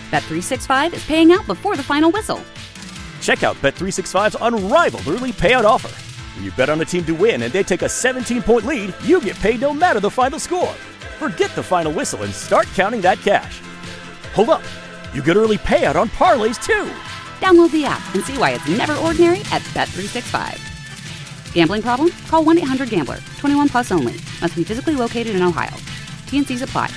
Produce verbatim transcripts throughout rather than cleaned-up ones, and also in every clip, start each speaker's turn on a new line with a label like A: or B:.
A: Bet three sixty-five is paying out before the final whistle.
B: Check out Bet three sixty-five's unrivaled early payout offer. When you bet on a team to win and they take a seventeen-point lead, you get paid no matter the final score. Forget the final whistle and start counting that cash. Hold up. You get early payout on parlays, too.
A: Download the app and see why it's never ordinary at Bet three sixty-five. Gambling problem? Call one eight hundred gambler. twenty-one plus only. Must be physically located in Ohio. T N Cs apply.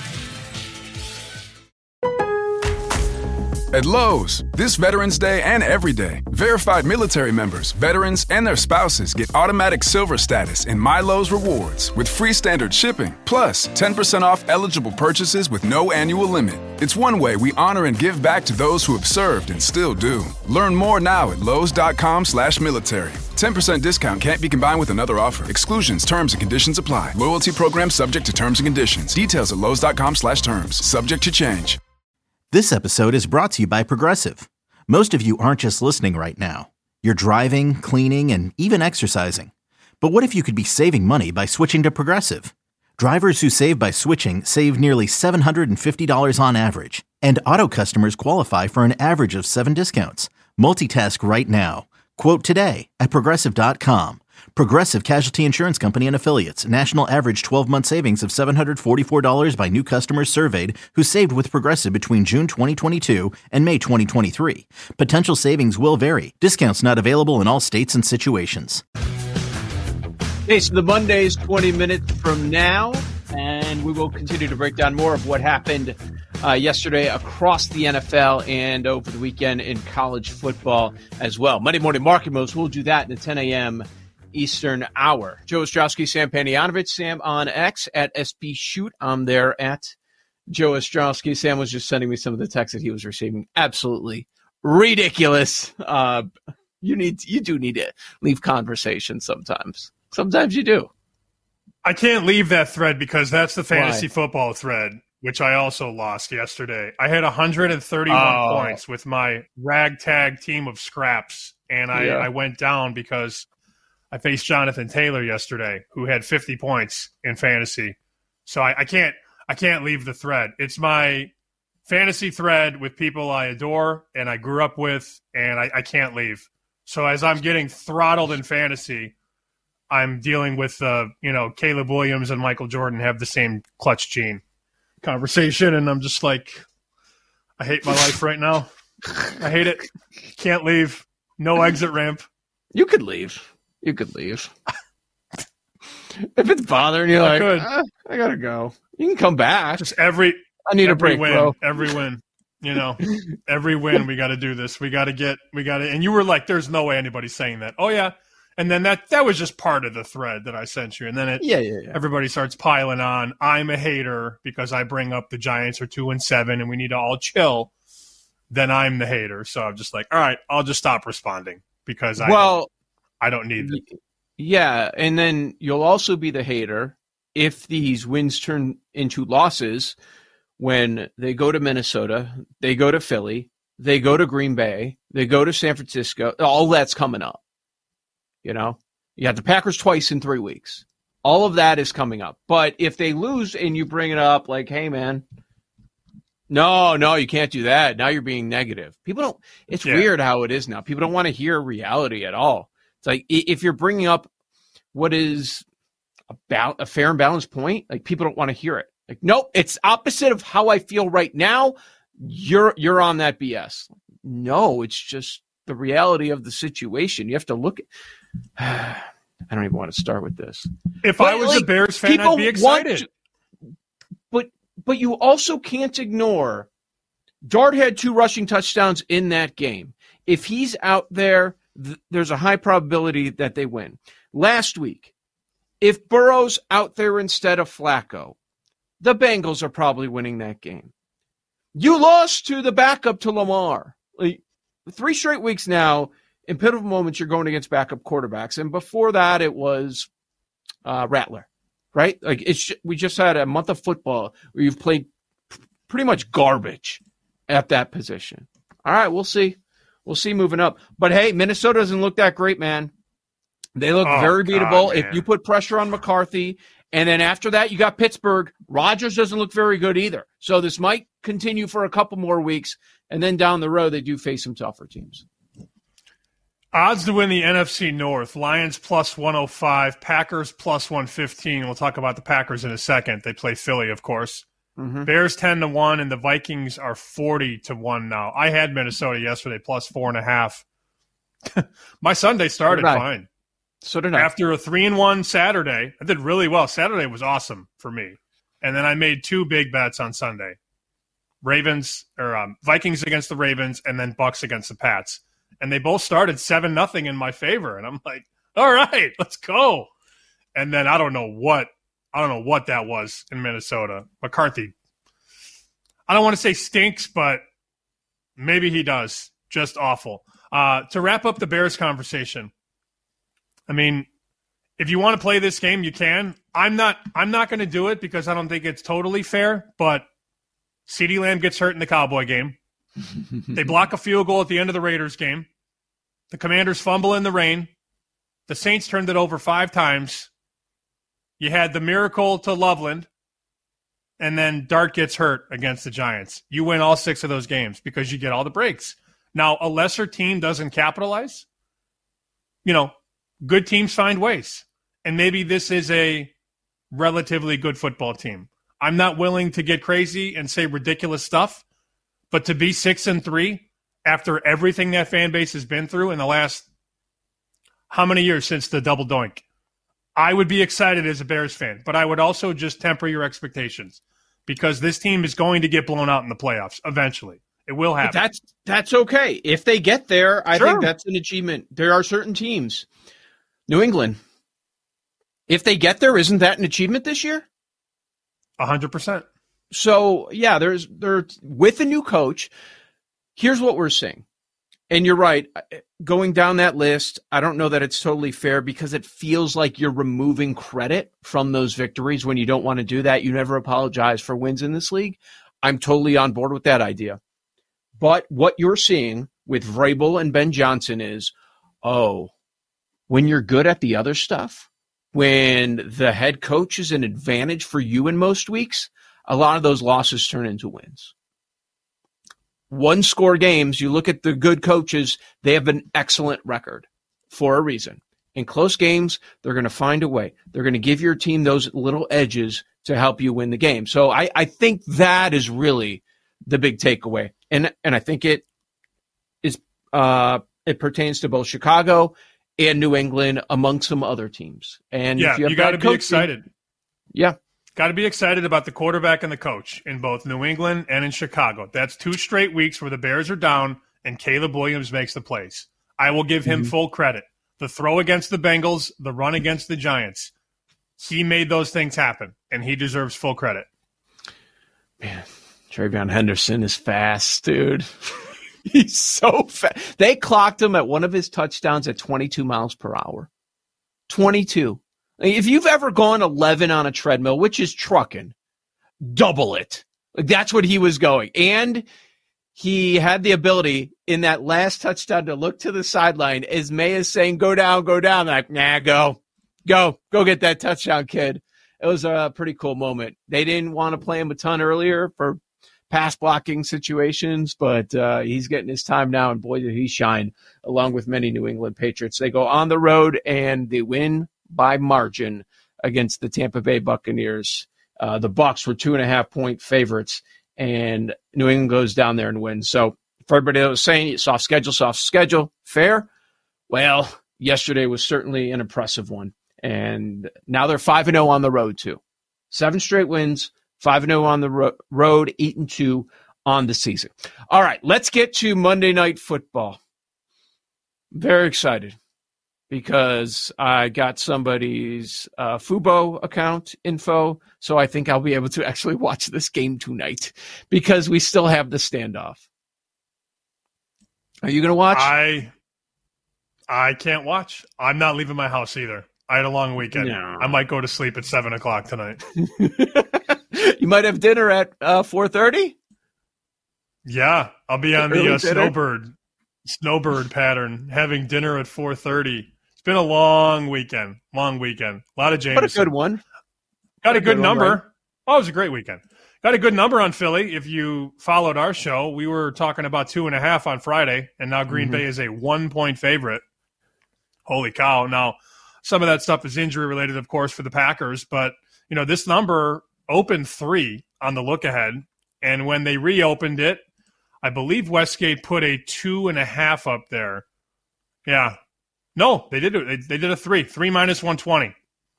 C: At Lowe's, this Veterans Day and every day, verified military members, veterans, and their spouses get automatic silver status in My Lowe's Rewards with free standard shipping, plus ten percent off eligible purchases with no annual limit. It's one way we honor and give back to those who have served and still do. Learn more now at lowes.com slash military. ten percent discount can't be combined with another offer. Exclusions, terms, and conditions apply. Loyalty program subject to terms and conditions. Details at lowes.com slash terms. Subject to change.
D: This episode is brought to you by Progressive. Most of you aren't just listening right now. You're driving, cleaning, and even exercising. But what if you could be saving money by switching to Progressive? Drivers who save by switching save nearly seven hundred fifty dollars on average. And auto customers qualify for an average of seven discounts. Multitask right now. Quote today at Progressive dot com. Progressive Casualty Insurance Company and Affiliates. National average twelve-month savings of seven hundred forty-four dollars by new customers surveyed who saved with Progressive between June twenty twenty-two and May twenty twenty-three. Potential savings will vary. Discounts not available in all states and situations.
E: Okay, so the Monday is twenty minutes from now, and we will continue to break down more of what happened uh, yesterday across the N F L and over the weekend in college football as well. Monday Morning Market Moves, we'll do that in the ten a.m. Eastern hour. Joe Ostrowski, Sam Panayotovich, Sam on X at S P Shoot. I'm there at Joe Ostrowski. Sam was just sending me some of the texts that he was receiving. Absolutely ridiculous. Uh, you need, you do need to leave conversation sometimes. Sometimes you do.
F: I can't leave that thread because that's the fantasy
E: Why?
F: football thread, which I also lost yesterday. I had one hundred thirty-one
E: oh.
F: points with my ragtag team of scraps, and I,
E: yeah.
F: I went down because I faced Jonathan Taylor yesterday, who had fifty points in fantasy. So I, I can't I can't leave the thread. It's my fantasy thread with people I adore and I grew up with, and I, I can't leave. So as I'm getting throttled in fantasy, I'm dealing with, uh, you know, Caleb Williams and Michael Jordan have the same clutch gene conversation, and I'm just like, I hate my life right now. I hate it. Can't leave. No exit ramp.
E: You could leave. You could leave. If it's bothering you,
F: I
E: like, ah, I gotta go. You can come back.
F: Just every
E: I need
F: every
E: a break,
F: win,
E: bro.
F: Every win. You know, every win we got to do this. We got to get, we got to, and you were like, there's no way anybody's saying that. Oh, yeah. And then that that was just part of the thread that I sent you. And then it,
E: yeah, yeah, yeah.
F: everybody starts piling on. I'm a hater because I bring up the Giants are two and seven and we need to all chill. Then I'm the hater. So I'm just like, all right, I'll just stop responding because I,
E: well,
F: don't, I don't need it.
E: Yeah. And then you'll also be the hater if these wins turn into losses when they go to Minnesota, they go to Philly, they go to Green Bay, they go to San Francisco. All that's coming up. You know, you have the Packers twice in three weeks. All of that is coming up. But if they lose and you bring it up like, hey, man, no, no, you can't do that. Now you're being negative. People don't – it's
F: yeah.
E: weird how it is now. People don't want to hear reality at all. It's like if you're bringing up what is about a fair and balanced point, like people don't want to hear it. Like, nope, it's opposite of how I feel right now. You're you're on that B S. No, it's just the reality of the situation. You have to look at – I don't even want to start with this.
F: If
E: but
F: I was
E: like,
F: a Bears fan, I'd be excited.
E: To, but but you also can't ignore Dart had two rushing touchdowns in that game. If he's out there, th- there's a high probability that they win. Last week, if Burrow's out there instead of Flacco, the Bengals are probably winning that game. You lost to the backup to Lamar. Like, three straight weeks now, in pivotal moments, you're going against backup quarterbacks. And before that, it was uh, Rattler, right? Like it's we just had a month of football where you've played p- pretty much garbage at that position. All right, we'll see. We'll see moving up. But, hey, Minnesota doesn't look that great, man. They look
F: oh,
E: very beatable.
F: God,
E: if you put pressure on McCarthy And then after that, you got Pittsburgh. Rodgers doesn't look very good either. So this might continue for a couple more weeks. And then down the road, they do face some tougher teams.
F: Odds to win the N F C North. Lions plus one oh five, Packers plus one fifteen. We'll talk about the Packers in a second. They play Philly, of course. Mm-hmm. Bears ten to one, and the Vikings are forty to one now. I had Minnesota yesterday, plus four and a half. My Sunday started
E: so
F: fine.
E: So did I.
F: After a three and one Saturday, I did really well. Saturday was awesome for me. And then I made two big bets on Sunday. Ravens or um, Vikings against the Ravens, and then Bucks against the Pats. And they both started seven nothing in my favor. And I'm like, all right, let's go. And then I don't know what I don't know what that was in Minnesota. McCarthy, I don't want to say stinks, but maybe he does. Just awful. Uh, to wrap up the Bears conversation, I mean, if you want to play this game, you can. I'm not I'm not going to do it because I don't think it's totally fair, but CeeDee Lamb gets hurt in the Cowboy game. They block a field goal at the end of the Raiders game. The Commanders fumble in the rain. The Saints turned it over five times. You had the miracle to Loveland, and then Dart gets hurt against the Giants. You win all six of those games because you get all the breaks. Now, a lesser team doesn't capitalize. You know, good teams find ways. And maybe this is a relatively good football team. I'm not willing to get crazy and say ridiculous stuff, but to be six and three after everything that fan base has been through in the last how many years since the double doink, I would be excited as a Bears fan, but I would also just temper your expectations because this team is going to get blown out in the playoffs eventually. It will happen.
E: But that's that's okay. If they get there, I
F: sure.
E: think that's an achievement. There are certain teams. New England, if they get there, isn't that an achievement this year?
F: A hundred percent.
E: So yeah, there's there with a new coach. Here's what we're seeing. And you're right. Going down that list, I don't know that it's totally fair because it feels like you're removing credit from those victories when you don't want to do that. You never apologize for wins in this league. I'm totally on board with that idea. But what you're seeing with Vrabel and Ben Johnson is, oh, when you're good at the other stuff, when the head coach is an advantage for you in most weeks, a lot of those losses turn into wins. One score games, you look at the good coaches, they have an excellent record for a reason. In close games, they're going to find a way. They're going to give your team those little edges to help you win the game. So I, I think that is really the big takeaway. And and I think it is uh, it pertains to both Chicago and New England among some other teams. And
F: yeah,
E: if you, have
F: you got to be
E: coaching,
F: excited.
E: Yeah.
F: Got to be excited about the quarterback and the coach in both New England and in Chicago. That's two straight weeks where the Bears are down and Caleb Williams makes the plays. I will give him mm-hmm. full credit. The throw against the Bengals, the run against the Giants, he made those things happen, and he deserves full credit.
E: Man, TreVeyon Henderson is fast, dude. He's so fast. They clocked him at one of his touchdowns at twenty-two miles per hour. twenty-two. If you've ever gone eleven on a treadmill, which is trucking, double it. That's what he was going. And he had the ability in that last touchdown to look to the sideline as May is saying, go down, go down. Like, nah, go, go, go get that touchdown, kid. It was a pretty cool moment. They didn't want to play him a ton earlier for pass blocking situations, but uh, he's getting his time now, and boy, did he shine along with many New England Patriots. They go on the road, and they win by margin against the Tampa Bay Buccaneers. Uh, the Bucs were two and a half point favorites, and New England goes down there and wins. So for everybody that was saying soft schedule, soft schedule, fair. Well, yesterday was certainly an impressive one, and now they're five and zero on the road too. Seven straight wins, five and zero on the ro- road, eight and two on the season. All right, let's get to Monday Night Football. Very excited, because I got somebody's uh, Fubo account info, so I think I'll be able to actually watch this game tonight because we still have the standoff. Are you going to watch?
F: I I can't watch. I'm not leaving my house either. I had a long weekend. No. I might go to sleep at seven o'clock tonight.
E: You might have dinner at uh, four thirty?
F: Yeah, I'll be on the uh, snowbird, snowbird pattern, having dinner at four thirty. Been a long weekend, long weekend. A lot of Jameson.
E: What a good one.
F: got a good
E: one,
F: number.
E: right?
F: Oh, it was a great weekend. Got a good number on Philly. If you followed our show, we were talking about two and a half on Friday, and now Green mm-hmm. Bay is a one-point favorite. Holy cow. Now, some of that stuff is injury-related, of course, for the Packers, but, you know, this number opened three on the look-ahead, and when they reopened it, I believe Westgate put a two and a half up there. Yeah. No, they did it. They, they did a three. Three minus one twenty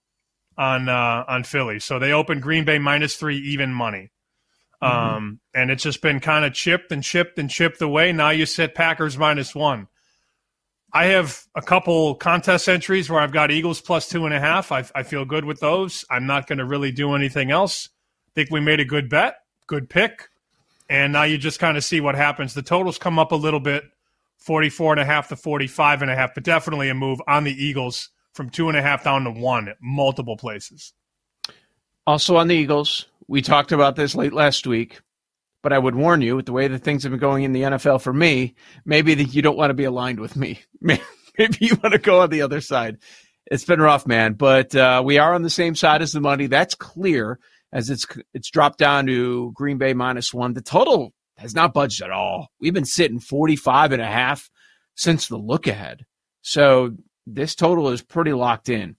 F: on uh, on Philly. So they opened Green Bay minus three even money. Mm-hmm. Um, and it's just been kind of chipped and chipped and chipped away. Now you sit Packers minus one. I have a couple contest entries where I've got Eagles plus two and a half. I, I feel good with those. I'm not going to really do anything else. I think we made a good bet, good pick. And now you just kind of see what happens. The totals come up a little bit, forty-four and a half to forty-five and a half, but definitely a move on the Eagles from two and a half down to one at multiple places.
E: Also on the Eagles, we talked about this late last week, but I would warn you, with the way that things have been going in the N F L for me, maybe that you don't want to be aligned with me. Maybe you want to go on the other side. It's been rough, man, but uh, we are on the same side as the money. That's clear. As it's it's dropped down to Green Bay minus one. The total has not budged at all. We've been sitting forty-five and a half since the look ahead. So this total is pretty locked in.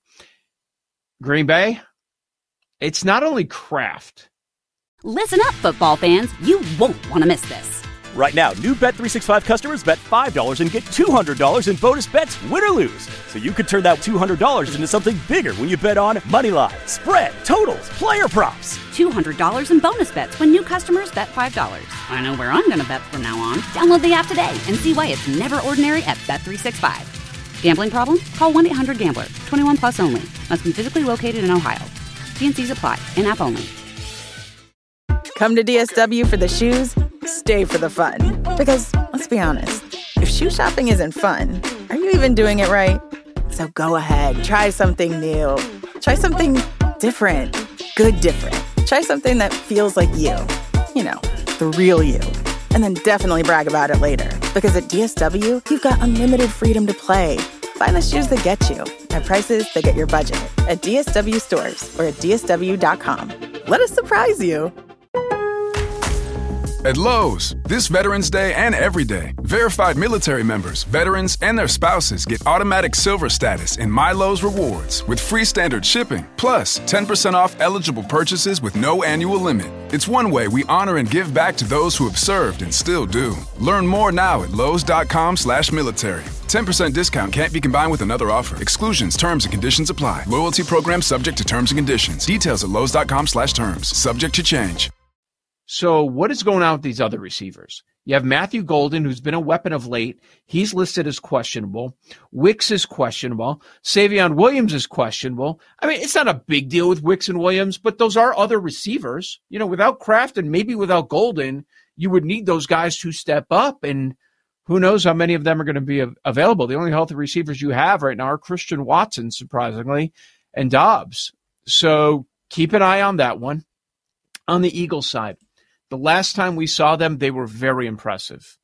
E: Green Bay, it's not only Kraft.
A: Listen up, football fans. You won't want to miss this.
B: Right now, new Bet three sixty-five customers bet five dollars and get two hundred dollars in bonus bets, win or lose. So you could turn that two hundred dollars into something bigger when you bet on money line, spread, totals, player props.
A: two hundred dollars in bonus bets when new customers bet five dollars. I know where I'm going to bet from now on. Download the app today and see why it's never ordinary at Bet three sixty-five. Gambling problem? Call one eight hundred gambler. twenty-one plus only. Must be physically located in Ohio. T N Cs apply. In-app only.
G: Come to D S W for the shoes, stay for the fun. Because, let's be honest, if shoe shopping isn't fun, are you even doing it right? So go ahead, try something new. Try something different. Good different. Try something that feels like you. You know, the real you. And then definitely brag about it later. Because at D S W, you've got unlimited freedom to play. Find the shoes that get you at prices that get your budget at D S W stores or at D S W dot com. Let us surprise you.
C: At Lowe's, this Veterans Day and every day, verified military members, veterans, and their spouses get automatic silver status in My Lowe's Rewards with free standard shipping, plus ten percent off eligible purchases with no annual limit. It's one way we honor and give back to those who have served and still do. Learn more now at Lowe's.com slash military. ten percent discount can't be combined with another offer. Exclusions, terms, and conditions apply. Loyalty program subject to terms and conditions. Details at Lowe's.com slash terms. Subject to change.
E: So what is going on with these other receivers? You have Matthew Golden, who's been a weapon of late. He's listed as questionable. Wicks is questionable. Savion Williams is questionable. I mean, it's not a big deal with Wicks and Williams, but those are other receivers. You know, without Kraft and maybe without Golden, you would need those guys to step up, and who knows how many of them are going to be available. The only healthy receivers you have right now are Christian Watson, surprisingly, and Dobbs. So keep an eye on that one. On the Eagles side, the last time we saw them, they were very impressive.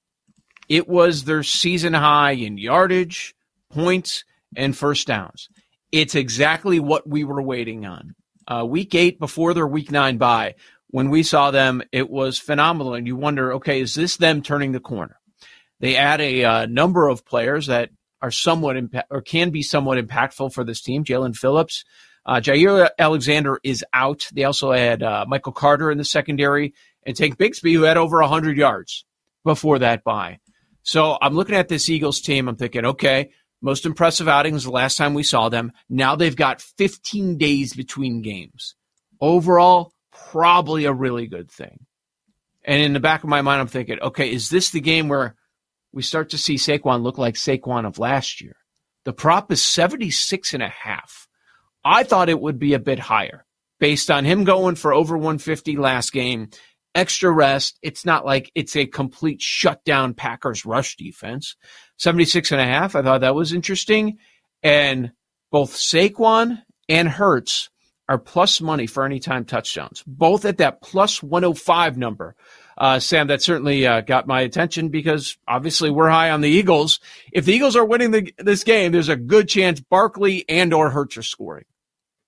E: It was their season high in yardage, points, and first downs. It's exactly what we were waiting on. Uh, week eight, before their week nine bye, when we saw them, it was phenomenal. And you wonder, okay, is this them turning the corner? They add a uh, number of players that are somewhat impa- or can be somewhat impactful for this team. Jalen Phillips. Uh, Jair Alexander is out. They also had uh, Michael Carter in the secondary and Tank Bigsby, who had over one hundred yards before that bye. So I'm looking at this Eagles team. I'm thinking, okay, most impressive outing was the last time we saw them. Now they've got fifteen days between games. Overall, probably a really good thing. And in the back of my mind, I'm thinking, okay, is this the game where we start to see Saquon look like Saquon of last year? The prop is seventy-six and a half. I thought it would be a bit higher based on him going for over one fifty last game. Extra rest. It's not like it's a complete shutdown Packers rush defense. seventy-six and a half. I thought that was interesting. And both Saquon and Hurts are plus money for anytime touchdowns, both at that plus one oh five number. Uh, Sam, that certainly uh, got my attention because obviously we're high on the Eagles. If the Eagles are winning the, this game, there's a good chance Barkley and or Hurts are scoring.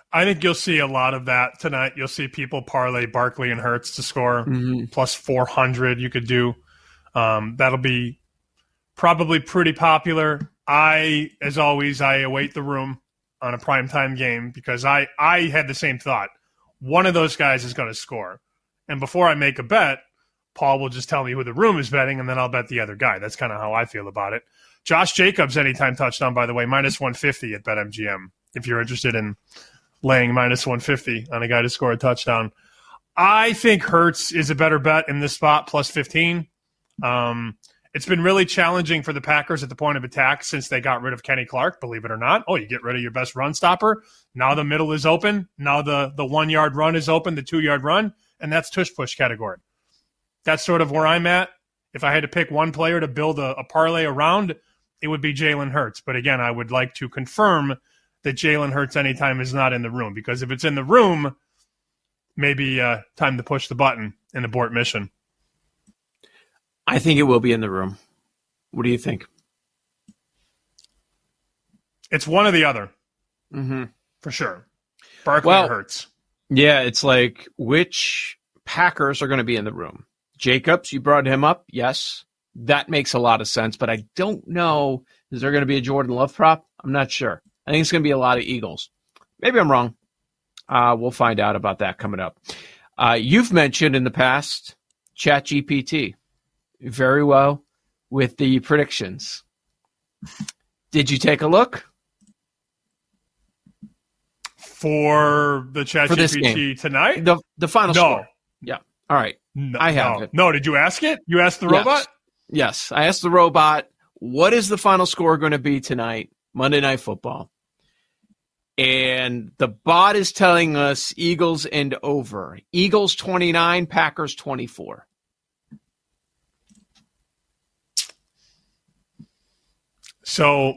F: I think you'll see a lot of that tonight. You'll see people parlay Barkley and Hurts to score mm-hmm. plus four hundred. You could do um, that'll be probably pretty popular. I, as always, I await the room on a primetime game because I, I had the same thought. One of those guys is going to score. And before I make a bet, Paul will just tell me who the room is betting, and then I'll bet the other guy. That's kind of how I feel about it. Josh Jacobs, anytime touchdown, by the way, minus one fifty at BetMGM, if you're interested in laying minus one fifty on a guy to score a touchdown. I think Hurts is a better bet in this spot, plus fifteen. Um, it's been really challenging for the Packers at the point of attack since they got rid of Kenny Clark, believe it or not. Oh, you get rid of your best run stopper. Now the middle is open. Now the, the one-yard run is open, the two-yard run, and that's tush-push category. That's sort of where I'm at. If I had to pick one player to build a, a parlay around, it would be Jalen Hurts. But again, I would like to confirm that Jalen Hurts anytime is not in the room, because if it's in the room, maybe uh, time to push the button and abort mission.
E: I think it will be in the room. What do you think?
F: It's one or the other,
E: mm-hmm.
F: for sure. Barkley
E: well,
F: or Hurts.
E: Yeah, it's like which Packers are going to be in the room. Jacobs, you brought him up. Yes, that makes a lot of sense, but I don't know. Is there going to be a Jordan Love prop? I'm not sure. I think it's going to be a lot of Eagles. Maybe I'm wrong. Uh, we'll find out about that coming up. Uh, you've mentioned in the past ChatGPT very well with the predictions. Did you take a look?
F: For the ChatGPT tonight?
E: The, the final
F: no.
E: score. Yeah. All right.
F: No,
E: I have
F: no.
E: it.
F: No, did you ask it? You asked the
E: yes.
F: robot?
E: Yes. I asked the robot, what is the final score going to be tonight, Monday Night Football? And the bot is telling us Eagles and over. Eagles twenty-nine, Packers twenty-four.
F: So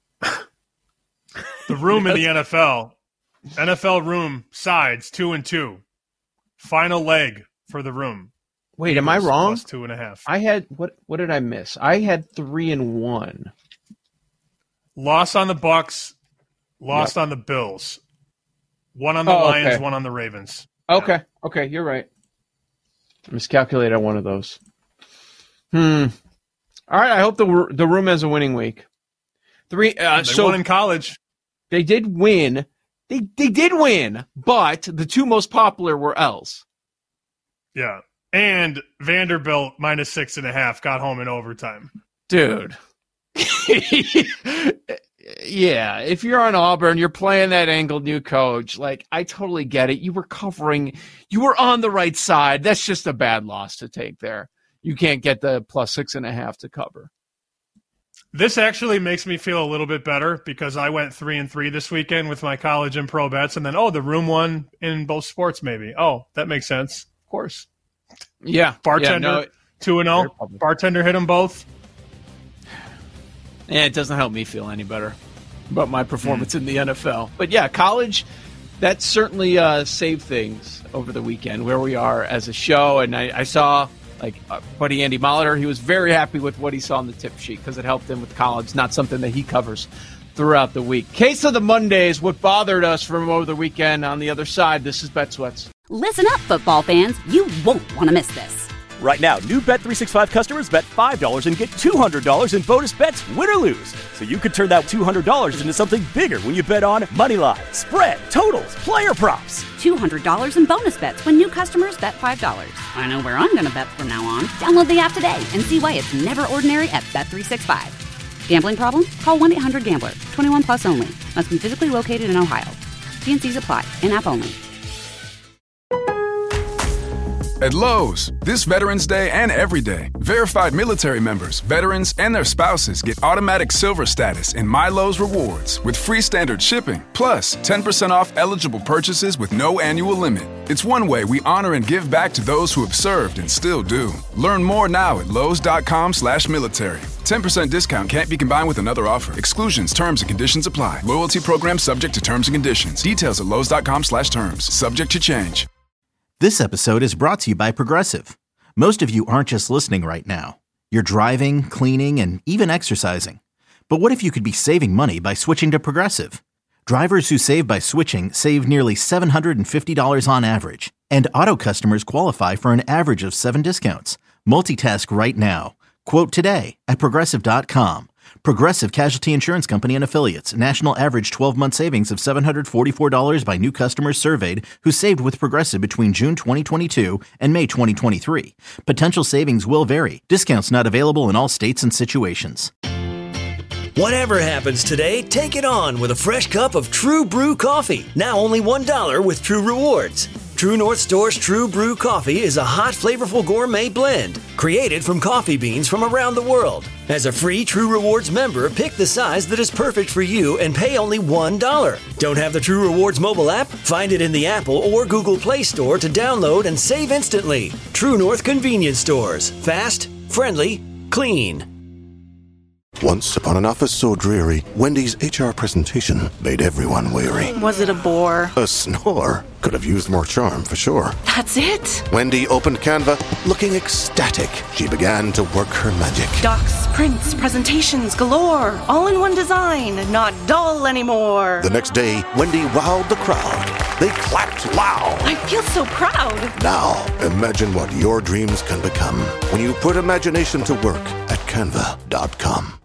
F: the room in the N F L, N F L room sides two and two. Final leg for the room.
E: Wait, Eagles am I wrong?
F: Plus two and a half.
E: I had what? What did I miss? I had three and one.
F: Loss on the Bucks. Lost yep. on the Bills. One on the oh, Lions, okay. one on the Ravens.
E: Okay, yeah. okay, you're right. I miscalculated on one of those. Hmm. All right, I hope the the room has a winning week. Three. Uh,
F: they
E: so
F: won in college.
E: They did win. They they did win, but the two most popular were L's.
F: Yeah, and Vanderbilt minus six and a half got home in overtime.
E: Dude. Yeah, if you're on Auburn, you're playing that angled new coach. Like, I totally get it. You were covering. You were on the right side. That's just a bad loss to take there. You can't get the plus six and a half to cover.
F: This actually makes me feel a little bit better because I went three and three this weekend with my college and pro bets, and then oh, the room won in both sports. Maybe oh, that makes sense. Of course.
E: Yeah,
F: bartender
E: yeah, no,
F: two and zero. Bartender hit them both.
E: Yeah, it doesn't help me feel any better about my performance mm. in the N F L. But yeah, college, that certainly uh, saved things over the weekend where we are as a show. And I, I saw, like, uh, buddy Andy Molitor, he was very happy with what he saw on the tip sheet because it helped him with college, not something that he covers throughout the week. Case of the Mondays, what bothered us from over the weekend. On the other side, this is Bet Sweats.
A: Listen up, football fans. You won't want to miss this.
B: Right now, new Bet three sixty-five customers bet five dollars and get two hundred dollars in bonus bets, win or lose. So you could turn that two hundred dollars into something bigger when you bet on money line, spread, totals, player props.
A: two hundred dollars in bonus bets when new customers bet five dollars. I know where I'm going to bet from now on. Download the app today and see why it's never ordinary at Bet three sixty-five. Gambling problem? Call one eight hundred gambler. twenty-one plus only. Must be physically located in Ohio. T and C's apply. In-app only.
C: At Lowe's, this Veterans Day and every day, verified military members, veterans, and their spouses get automatic silver status in My Lowe's Rewards with free standard shipping, plus ten percent off eligible purchases with no annual limit. It's one way we honor and give back to those who have served and still do. Learn more now at lowes.com slash military. ten percent discount can't be combined with another offer. Exclusions, terms, and conditions apply. Loyalty program subject to terms and conditions. Details at lowes.com slash terms. Subject to change.
D: This episode is brought to you by Progressive. Most of you aren't just listening right now. You're driving, cleaning, and even exercising. But what if you could be saving money by switching to Progressive? Drivers who save by switching save nearly seven hundred fifty dollars on average. And auto customers qualify for an average of seven discounts. Multitask right now. Quote today at Progressive dot com. Progressive Casualty Insurance Company and Affiliates. National average twelve-month savings of seven hundred forty-four dollars by new customers surveyed who saved with Progressive between June twenty twenty-two and May twenty twenty-three. Potential savings will vary. Discounts not available in all states and situations.
H: Whatever happens today, take it on with a fresh cup of True Brew coffee. Now only one dollar with True Rewards. True North Store's True Brew coffee is a hot, flavorful gourmet blend created from coffee beans from around the world. As a free True Rewards member, pick the size that is perfect for you and pay only one dollar. Don't have the True Rewards mobile app? Find it in the Apple or Google Play Store to download and save instantly. True North Convenience Stores. Fast, friendly, clean.
I: Once upon an office so dreary, Wendy's H R presentation made everyone weary.
J: Was it a bore?
I: A snore. Could have used more charm, for sure.
J: That's it?
I: Wendy opened Canva, looking ecstatic. She began to work her magic.
J: Docs, prints, presentations galore. All in one design, not dull anymore.
I: The next day, Wendy wowed the crowd. They clapped loud.
J: I feel so proud.
I: Now, imagine what your dreams can become when you put imagination to work at Canva dot com.